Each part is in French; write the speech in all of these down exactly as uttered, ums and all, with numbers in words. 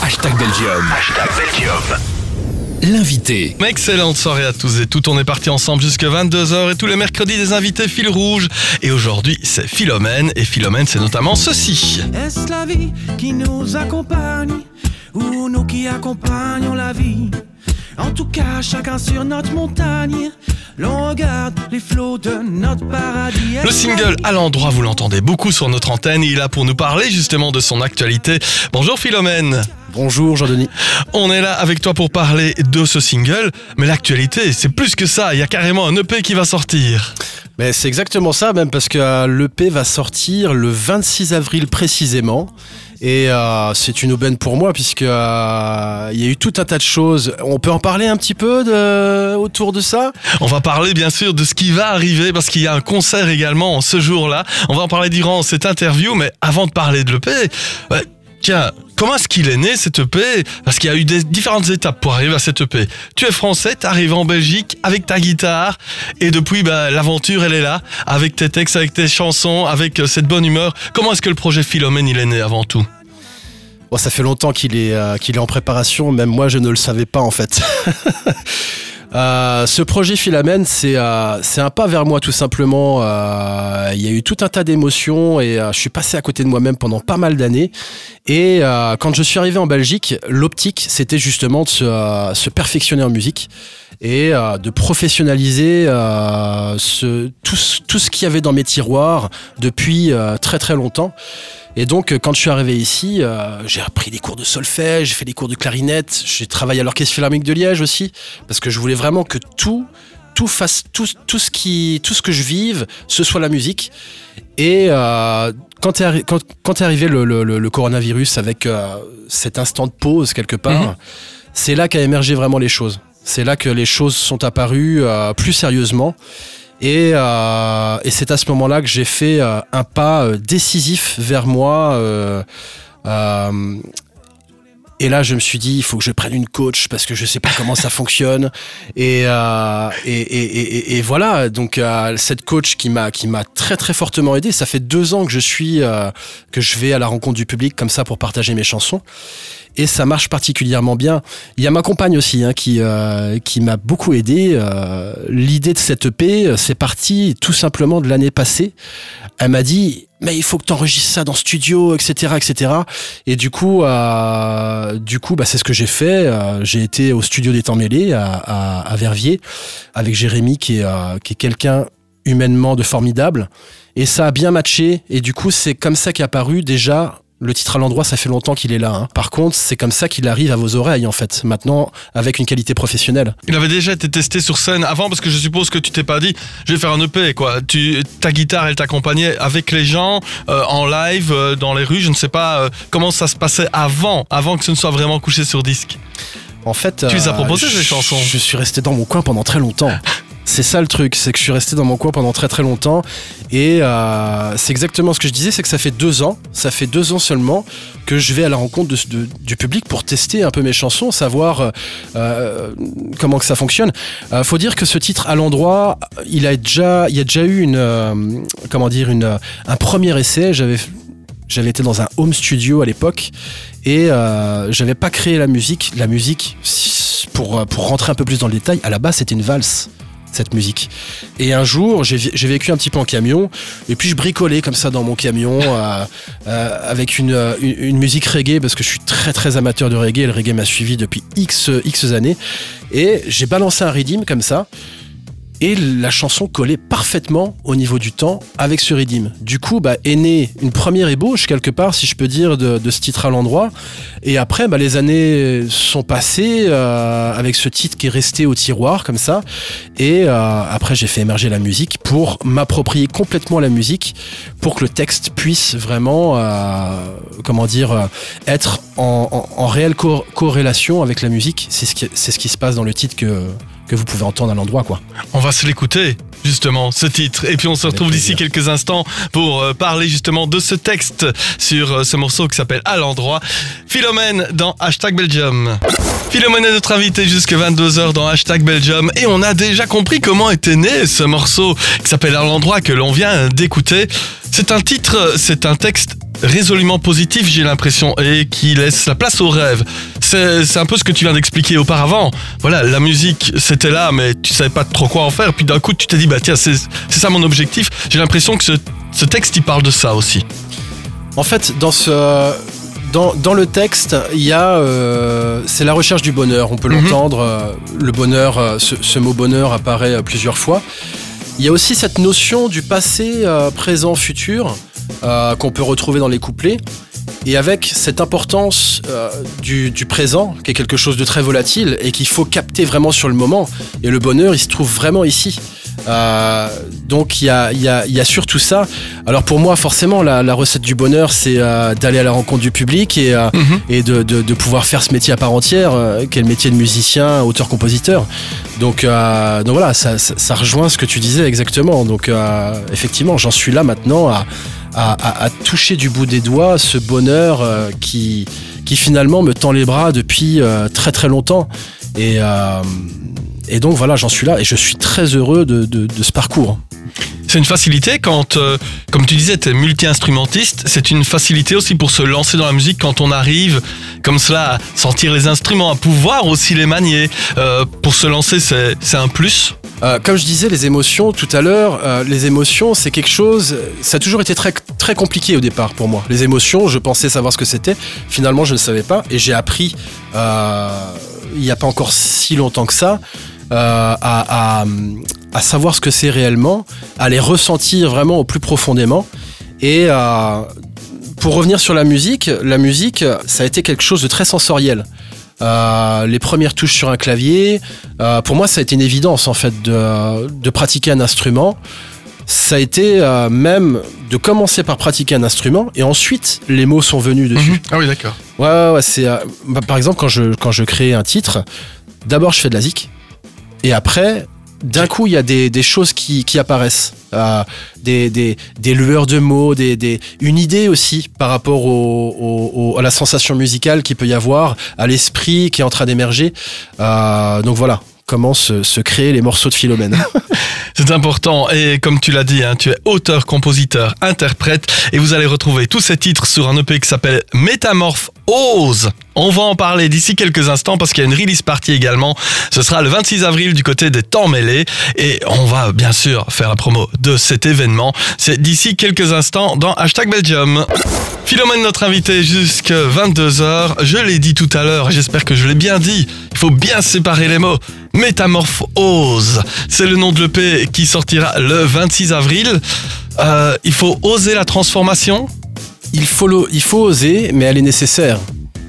Hashtag Belgium. Hashtag Belgium. L'invité. Excellente soirée à tous et toutes. On est parti ensemble jusqu'à vingt-deux heures et tous les mercredis des invités fil rouge. Et aujourd'hui, c'est Philomène. Et Philomène, c'est notamment ceci. Est-ce la vie qui nous accompagne ou nous qui accompagnons la vie? En tout cas, chacun sur notre montagne, l'on regarde les flots de notre paradis. Le single À l'endroit, vous l'entendez beaucoup sur notre antenne. Il est là pour nous parler justement de son actualité. Bonjour Philomène. Bonjour Jean-Denis. On est là avec toi pour parler de ce single, mais l'actualité, c'est plus que ça. Il y a carrément un E P qui va sortir. Mais c'est exactement ça, même parce que euh, l'E P va sortir le vingt-six avril précisément. Et euh, c'est une aubaine pour moi puisque euh, il y a eu tout un tas de choses. On peut en parler un petit peu de, autour de ça? On va parler bien sûr de ce qui va arriver parce qu'il y a un concert également ce jour-là. On va en parler durant cette interview, mais avant de parler de l'E P, ouais, tiens, comment est-ce qu'il est né cet E P? Parce qu'il y a eu des différentes étapes pour arriver à cet E P. Tu es français, tu arrives en Belgique avec ta guitare et depuis ben, l'aventure elle est là, avec tes textes, avec tes chansons, avec cette bonne humeur. Comment est-ce que le projet Philomène il est né avant tout? Bon, ça fait longtemps qu'il est, euh, qu'il est en préparation, même moi je ne le savais pas en fait. Euh, ce projet Philomène, c'est, euh, c'est un pas vers moi tout simplement. Euh, il y a eu tout un tas d'émotions et euh, je suis passé à côté de moi-même pendant pas mal d'années. Et euh, quand je suis arrivé en Belgique, l'optique, c'était justement de se, euh, se perfectionner en musique et euh, de professionnaliser euh, ce, tout, tout ce qu'il y avait dans mes tiroirs depuis euh, très très longtemps. Et donc, quand je suis arrivé ici, euh, j'ai appris des cours de solfège, j'ai fait des cours de clarinette, j'ai travaillé à l'Orchestre Philharmonique de Liège aussi, parce que je voulais vraiment que tout, tout fasse, tout, tout ce qui, tout ce que je vive, ce soit la musique. Et euh, quand est, arri- quand, quand est arrivé le, le, le coronavirus avec euh, cet instant de pause quelque part, mmh. c'est là qu'a émergé vraiment les choses. C'est là que les choses sont apparues euh, plus sérieusement. Et, euh, et c'est à ce moment-là que j'ai fait euh, un pas euh, décisif vers moi. Euh, euh, et là, je me suis dit, il faut que je prenne une coach parce que je sais pas comment ça fonctionne. Et, euh, et, et, et, et voilà. Donc euh, cette coach qui m'a qui m'a très très fortement aidé. Ça fait deux ans que je suis euh, que je vais à la rencontre du public comme ça pour partager mes chansons. Et ça marche particulièrement bien. Il y a ma compagne aussi hein, qui, euh, qui m'a beaucoup aidé. Euh, l'idée de cette E P, c'est parti tout simplement de l'année passée. Elle m'a dit, mais il faut que tu enregistres ça dans le studio, et cetera, et cetera. Et du coup, euh, du coup, bah, c'est ce que j'ai fait. Euh, j'ai été au studio des Temps Mêlés à, à, à Verviers avec Jérémy, qui est, euh, qui est quelqu'un humainement de formidable. Et ça a bien matché. Et du coup, c'est comme ça qu'est apparu déjà. Le titre À l'endroit, ça fait longtemps qu'il est là. Hein. Par contre, c'est comme ça qu'il arrive à vos oreilles, en fait. Maintenant, avec une qualité professionnelle. Il avait déjà été testé sur scène avant, parce que je suppose que tu t'es pas dit, je vais faire un E P, quoi. Tu, ta guitare, elle t'accompagnait avec les gens, euh, en live, euh, dans les rues. Je ne sais pas euh, comment ça se passait avant, avant que ce ne soit vraiment couché sur disque. En fait, tu les as proposé euh, ces chansons? Je suis resté dans mon coin pendant très longtemps. C'est ça le truc, c'est que je suis resté dans mon coin pendant très très longtemps et euh, c'est exactement ce que je disais, c'est que ça fait deux ans, ça fait deux ans seulement que je vais à la rencontre de, de, du public pour tester un peu mes chansons, savoir euh, comment que ça fonctionne. Euh, faut dire que ce titre À l'endroit, il a déjà, il y a déjà eu une, euh, comment dire, une, un premier essai. J'avais J'avais été dans un home studio à l'époque et euh, j'avais pas créé la musique. La musique, pour, pour rentrer un peu plus dans le détail, à la base c'était une valse. Cette musique. Et un jour, j'ai, j'ai vécu un petit peu en camion, et puis je bricolais comme ça dans mon camion euh, euh, avec une, une, une musique reggae, parce que je suis très très amateur de reggae, le reggae m'a suivi depuis X, X années, et j'ai balancé un rhythm comme ça, et la chanson collait parfaitement au niveau du temps avec ce rhythm. Du coup, bah, est née une première ébauche, quelque part, si je peux dire, de, de ce titre À l'endroit. Et après, bah, les années sont passées euh, avec ce titre qui est resté au tiroir, comme ça. Et euh, après, j'ai fait émerger la musique pour m'approprier complètement la musique, pour que le texte puisse vraiment, euh, comment dire, être en, en, en réelle co- corrélation avec la musique. C'est ce qui, c'est ce qui se passe dans le titre que... que vous pouvez entendre À l'endroit, quoi. On va se l'écouter, justement, ce titre. Et puis on se retrouve d'ici quelques instants pour euh, parler justement de ce texte sur euh, ce morceau qui s'appelle À l'endroit. Philomène dans Hashtag Belgium. Philomène est notre invitée jusqu'à vingt-deux heures dans Hashtag Belgium. Et on a déjà compris comment était né ce morceau qui s'appelle À l'endroit que l'on vient d'écouter. C'est un titre, c'est un texte résolument positif, j'ai l'impression, et qui laisse la place au rêve. C'est, c'est un peu ce que tu viens d'expliquer auparavant. Voilà, la musique, c'était là, mais tu savais pas trop quoi en faire. Puis d'un coup, tu t'es dit, bah tiens, c'est, c'est ça mon objectif. J'ai l'impression que ce, ce texte, il parle de ça aussi. En fait, dans ce... Dans, dans le texte, il y a, euh, c'est la recherche du bonheur. On peut Mhm. l'entendre. euh, le bonheur, euh, ce, ce mot bonheur apparaît euh, plusieurs fois. Il y a aussi cette notion du passé, euh, présent, futur euh, qu'on peut retrouver dans les couplets. Et avec cette importance euh, du, du présent, qui est quelque chose de très volatile et qu'il faut capter vraiment sur le moment. Et le bonheur, il se trouve vraiment ici. Euh, donc il y a, il y, a, il y a surtout ça. Alors pour moi, forcément, la, la recette du bonheur, c'est euh, d'aller à la rencontre du public et, euh, Mhm. et de, de, de pouvoir faire ce métier à part entière, euh, qui est le métier de musicien, auteur-compositeur. Donc, euh, donc voilà, ça, ça, ça rejoint ce que tu disais exactement. Donc euh, effectivement, j'en suis là maintenant à, à, à, à toucher du bout des doigts ce bonheur euh, qui, qui finalement me tend les bras depuis euh, très très longtemps. Et, euh, et donc voilà, j'en suis là et je suis très heureux de, de, de ce parcours. C'est une facilité quand, euh, comme tu disais, tu es multi-instrumentiste. C'est une facilité aussi pour se lancer dans la musique quand on arrive comme cela à sentir les instruments, à pouvoir aussi les manier. Euh, pour se lancer, c'est, c'est un plus. Euh, comme je disais, les émotions tout à l'heure, euh, les émotions, c'est quelque chose. Ça a toujours été très très compliqué au départ pour moi. Les émotions, je pensais savoir ce que c'était. Finalement, je ne savais pas et j'ai appris euh, il n'y a pas encore si longtemps que ça. Euh, à, à, à savoir ce que c'est réellement, à les ressentir vraiment au plus profondément. Et euh, pour revenir sur la musique, la musique, ça a été quelque chose de très sensoriel. Euh, les premières touches sur un clavier, euh, pour moi, ça a été une évidence en fait de, de pratiquer un instrument. Ça a été euh, même de commencer par pratiquer un instrument et ensuite les mots sont venus dessus. Mhm. Ah oui, d'accord. Ouais, ouais, ouais, c'est, euh, bah, par exemple, quand je, quand je crée un titre, d'abord je fais de la zik. Et après, d'un coup, il y a des, des choses qui, qui apparaissent. Euh, des, des, des lueurs de mots, des, des, une idée aussi par rapport au, au, au, à la sensation musicale qu'il peut y avoir, à l'esprit qui est en train d'émerger. Euh, donc voilà, comment se, se créer les morceaux de Philomène. C'est important et comme tu l'as dit, hein, tu es auteur, compositeur, interprète et vous allez retrouver tous ces titres sur un E P qui s'appelle Métamorphe Ose. On va en parler d'ici quelques instants parce qu'il y a une release party également. Ce sera le vingt-six avril du côté des Temps Mêlés et on va bien sûr faire la promo de cet événement. C'est d'ici quelques instants dans Hashtag Belgium. Philomène, notre invité jusqu'à vingt-deux heures. Je l'ai dit tout à l'heure et j'espère que je l'ai bien dit. Il faut bien séparer les mots. Métamorphe Ose, c'est le nom de l'E P qui sortira le vingt-six avril. Euh, il faut oser la transformation. Il faut, le- il faut oser, mais elle est nécessaire.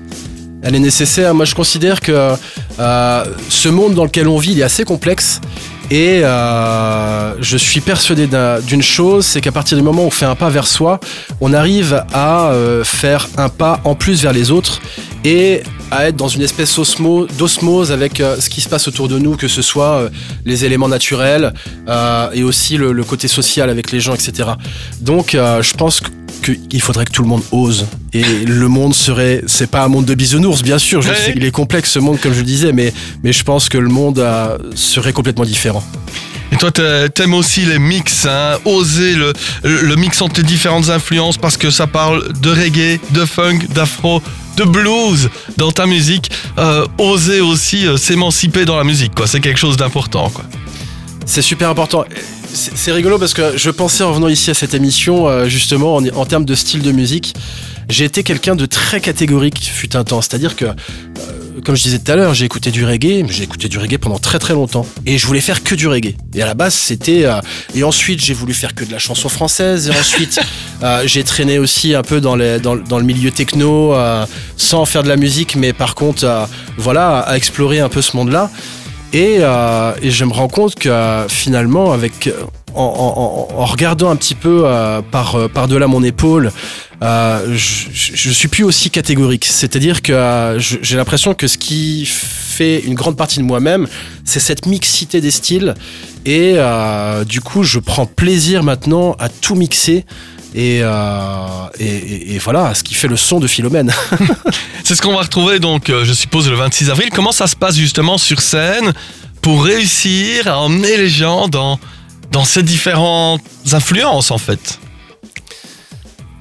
Elle est nécessaire. Moi, je considère que euh, ce monde dans lequel on vit, il est assez complexe. Et euh, je suis persuadé d'un- d'une chose, c'est qu'à partir du moment où on fait un pas vers soi, on arrive à euh, faire un pas en plus vers les autres et à être dans une espèce osmo- d'osmose avec euh, ce qui se passe autour de nous, que ce soit euh, les éléments naturels euh, et aussi le, le côté social avec les gens, et cetera. Donc, euh, je pense que qu'il faudrait que tout le monde ose. Et le monde serait... C'est pas un monde de bisounours, bien sûr. Je Ouais. sais qu'il est complexe, ce monde, comme je le disais, mais, mais je pense que le monde euh, serait complètement différent. Et toi, t'a- t'aimes aussi les mix, hein, oser le, le le mix entre les différentes influences parce que ça parle de reggae, de funk, d'afro, de blues dans ta musique. Euh, oser aussi euh, s'émanciper dans la musique, quoi. C'est quelque chose d'important, quoi. C'est super important. C'est c'est rigolo parce que je pensais en venant ici à cette émission, euh, justement, en, en termes de style de musique, j'ai été quelqu'un de très catégorique fut un temps. C'est-à-dire que, euh, comme je disais tout à l'heure, j'ai écouté du reggae, mais j'ai écouté du reggae pendant très très longtemps. Et je voulais faire que du reggae. Et à la base, c'était... euh, et ensuite, j'ai voulu faire que de la chanson française. Et ensuite, euh, j'ai traîné aussi un peu dans, les, dans, dans le milieu techno, euh, sans faire de la musique, mais par contre, euh, voilà, à explorer un peu ce monde-là. Et, euh, et je me rends compte que euh, finalement, avec, en, en, en, en regardant un petit peu euh, par, euh, par-delà mon épaule, euh, je, je, je suis plus aussi catégorique. C'est-à-dire que euh, je- j'ai l'impression que ce qui fait une grande partie de moi-même, c'est cette mixité des styles. Et euh, du coup, je prends plaisir maintenant à tout mixer. Et, euh, et, et, et voilà, ce qui fait le son de Philomène. C'est ce qu'on va retrouver donc, euh, je suppose, le vingt-six avril. Comment ça se passe justement sur scène pour réussir à emmener les gens dans, dans ces différentes influences en fait?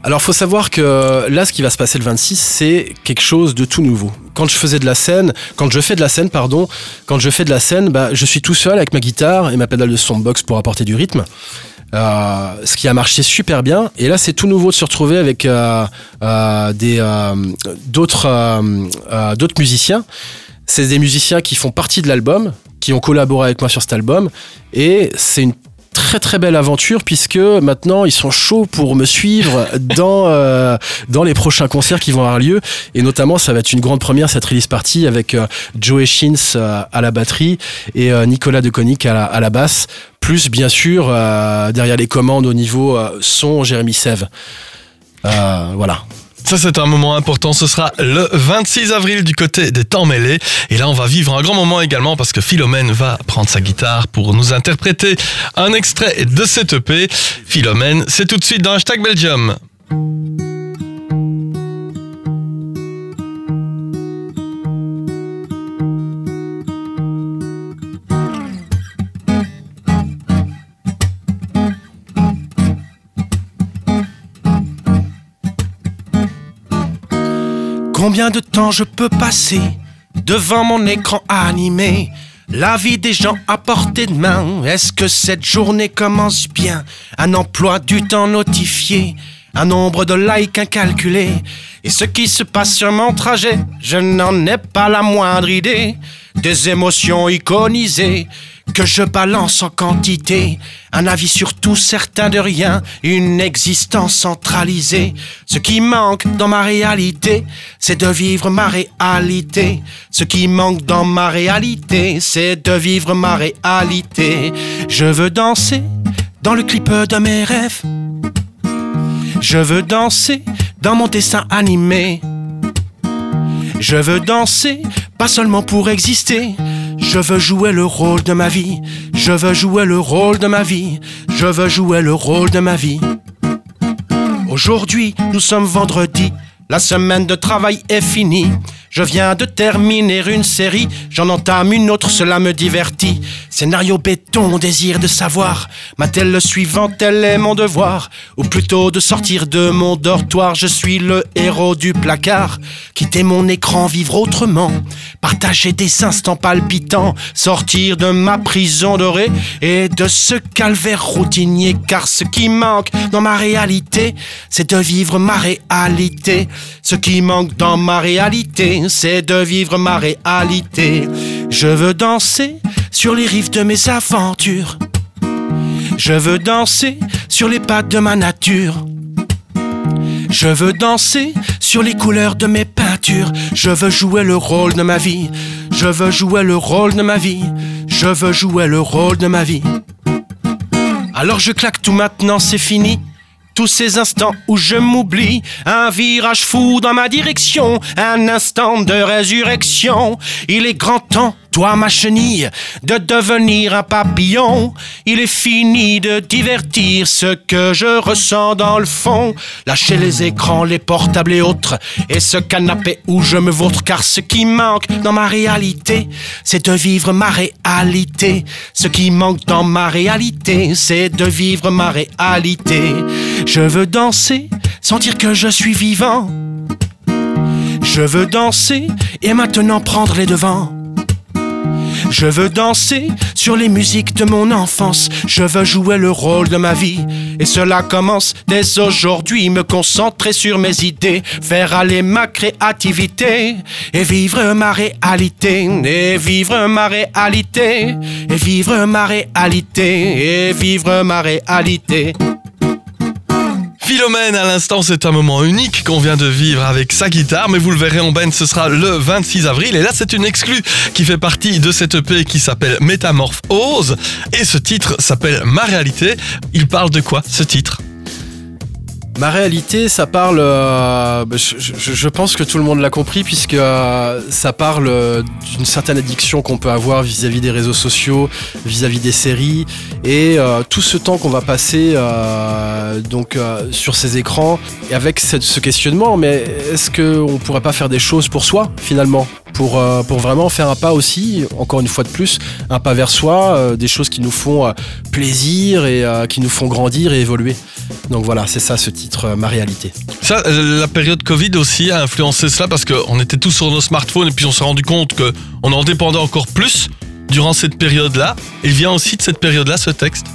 Alors, faut savoir que là, ce qui va se passer le vingt-six, c'est quelque chose de tout nouveau. Quand je faisais de la scène, quand je fais de la scène, pardon, quand je fais de la scène, bah, je suis tout seul avec ma guitare et ma pédale de soundbox pour apporter du rythme. Euh, ce qui a marché super bien. Et là, c'est tout nouveau de se retrouver avec euh, euh, des euh, d'autres euh, euh, d'autres musiciens. C'est des musiciens qui font partie de l'album, qui ont collaboré avec moi sur cet album, et c'est une très très belle aventure puisque maintenant ils sont chauds pour me suivre dans euh, dans les prochains concerts qui vont avoir lieu, et notamment ça va être une grande première, cette release party avec euh, Joey Shins euh, à la batterie et euh, Nicolas Deconic à la, à la basse, plus bien sûr euh, derrière les commandes au niveau euh, son, Jérémy Sève. Euh, voilà. Ça, c'est un moment important. Ce sera le vingt-six avril du côté des Temps Mêlés. Et là, on va vivre un grand moment également parce que Philomène va prendre sa guitare pour nous interpréter un extrait de cette E P. Philomène, c'est tout de suite dans Hashtag Belgium. Combien de temps je peux passer devant mon écran animé? La vie des gens à portée de main. Est-ce que cette journée commence bien? Un emploi du temps notifié, un nombre de likes incalculé. Et ce qui se passe sur mon trajet, je n'en ai pas la moindre idée. Des émotions iconisées que je balance en quantité. Un avis sur tout, certain de rien. Une existence centralisée. Ce qui manque dans ma réalité, c'est de vivre ma réalité. Ce qui manque dans ma réalité, c'est de vivre ma réalité. Je veux danser dans le clip de mes rêves. Je veux danser dans mon dessin animé. Je veux danser, pas seulement pour exister. Je veux jouer le rôle de ma vie. Je veux jouer le rôle de ma vie. Je veux jouer le rôle de ma vie. Aujourd'hui, nous sommes vendredi. La semaine de travail est finie. Je viens de terminer une série, j'en entame une autre, cela me divertit. Scénario béton, désir de savoir, m'a-t-elle le suivant, tel est mon devoir? Ou plutôt de sortir de mon dortoir, je suis le héros du placard. Quitter mon écran, vivre autrement, partager des instants palpitants, sortir de ma prison dorée et de ce calvaire routinier. Car ce qui manque dans ma réalité, c'est de vivre ma réalité. Ce qui manque dans ma réalité, c'est de vivre ma réalité. Je veux danser sur les rives de mes aventures. Je veux danser sur les pattes de ma nature. Je veux danser sur les couleurs de mes peintures. Je veux jouer le rôle de ma vie. Je veux jouer le rôle de ma vie. Je veux jouer le rôle de ma vie. Alors je claque tout maintenant, c'est fini. Tous ces instants où je m'oublie, un virage fou dans ma direction, un instant de résurrection. Il est grand temps, toi ma chenille, de devenir un papillon. Il est fini de divertir ce que je ressens dans le fond. Lâchez les écrans, les portables et autres, et ce canapé où je me vautre. Car ce qui manque dans ma réalité, c'est de vivre ma réalité. Ce qui manque dans ma réalité, c'est de vivre ma réalité. Je veux danser, sentir que je suis vivant. Je veux danser et maintenant prendre les devants. Je veux danser sur les musiques de mon enfance. Je veux jouer le rôle de ma vie. Et cela commence dès aujourd'hui. Me concentrer sur mes idées, faire aller ma créativité et vivre ma réalité. Et vivre ma réalité. Et vivre ma réalité. Et vivre ma réalité. Philomène, à l'instant, c'est un moment unique qu'on vient de vivre avec sa guitare, mais vous le verrez en band, ce sera le vingt-six avril. Et là, c'est une exclue qui fait partie de cette E P qui s'appelle Métamorphose. Et ce titre s'appelle Ma Réalité. Il parle de quoi, ce titre ? Ma réalité, ça parle, euh, je, je, je pense que tout le monde l'a compris, puisque euh, ça parle euh, d'une certaine addiction qu'on peut avoir vis-à-vis des réseaux sociaux, vis-à-vis des séries, et euh, tout ce temps qu'on va passer euh, donc euh, sur ces écrans, et avec cette, ce questionnement, mais est-ce qu'on pourrait pas faire des choses pour soi, finalement, pour, euh, pour vraiment faire un pas aussi, encore une fois de plus, un pas vers soi, euh, des choses qui nous font euh, plaisir et euh, qui nous font grandir et évoluer. Donc voilà, c'est ça ce titre, euh, Ma réalité. Ça, euh, la période Covid aussi a influencé cela parce qu'on était tous sur nos smartphones et puis on s'est rendu compte qu'on en dépendait encore plus durant cette période-là. Il vient aussi de cette période-là, ce texte.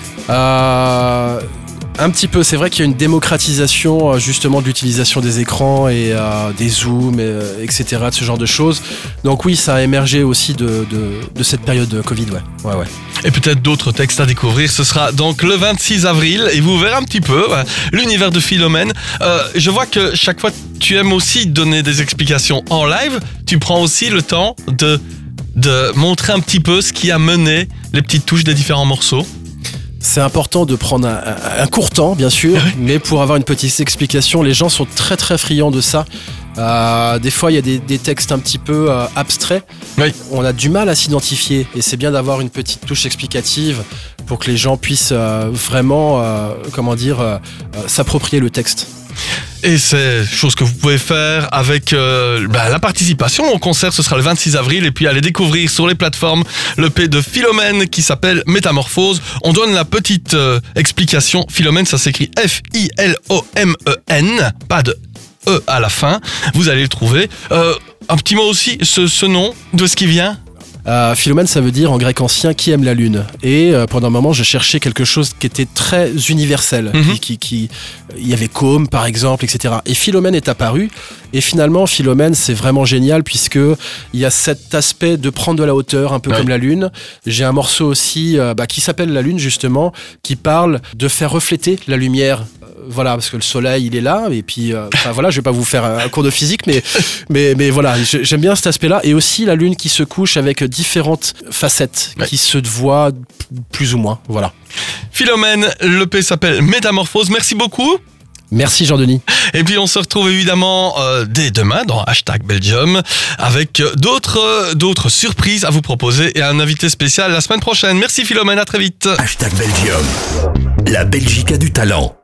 Euh, un petit peu, c'est vrai qu'il y a une démocratisation euh, justement de l'utilisation des écrans et euh, des zooms, et, euh, et cetera, de ce genre de choses. Donc oui, ça a émergé aussi de, de, de cette période de Covid, ouais. ouais, ouais. Et peut-être d'autres textes à découvrir. Ce sera donc le vingt-six avril et vous verrez un petit peu euh, l'univers de Philomène. Euh, je vois que chaque fois, tu aimes aussi donner des explications en live. Tu prends aussi le temps de, de montrer un petit peu ce qui a mené les petites touches des différents morceaux. C'est important de prendre un, un, un court temps, bien sûr, oui. mais pour avoir une petite explication, les gens sont très très friands de ça. Euh, des fois, il y a des, des textes un petit peu euh, abstraits. Oui. On a du mal à s'identifier et c'est bien d'avoir une petite touche explicative pour que les gens puissent euh, vraiment, euh, comment dire, euh, euh, s'approprier le texte. Et c'est chose que vous pouvez faire avec euh, bah, la participation au concert. Ce sera le vingt-six avril et puis allez découvrir sur les plateformes l'E P de Philomène qui s'appelle Métamorphose. On donne la petite euh, explication. Philomène, ça s'écrit F I L O M E N, pas de E à la fin. Vous allez le trouver. Euh, un petit mot aussi, ce, ce nom, de ce qui vient. Euh, Philomène, ça veut dire en grec ancien qui aime la lune. Et euh, pendant un moment, je cherchais quelque chose qui était très universel. Mm-hmm. Qui, qui, qui, il y avait Côme, par exemple, et cetera. Et Philomène est apparu. Et finalement, Philomène, c'est vraiment génial puisque il y a cet aspect de prendre de la hauteur, un peu ouais. comme la lune. J'ai un morceau aussi euh, bah, qui s'appelle La Lune, justement, qui parle de faire refléter la lumière. Voilà, parce que le soleil, il est là, et puis, euh, enfin voilà, je vais pas vous faire un cours de physique, mais, mais, mais voilà, j'aime bien cet aspect-là, et aussi la lune qui se couche avec différentes facettes, ouais. qui se voient plus ou moins, voilà. Philomène, l'E P s'appelle Métamorphose, merci beaucoup. Merci Jean-Denis. Et puis on se retrouve évidemment euh, dès demain dans Hashtag Belgium avec d'autres, euh, d'autres surprises à vous proposer et un invité spécial la semaine prochaine. Merci Philomène, à très vite. Hashtag Belgium, la Belgique a du talent.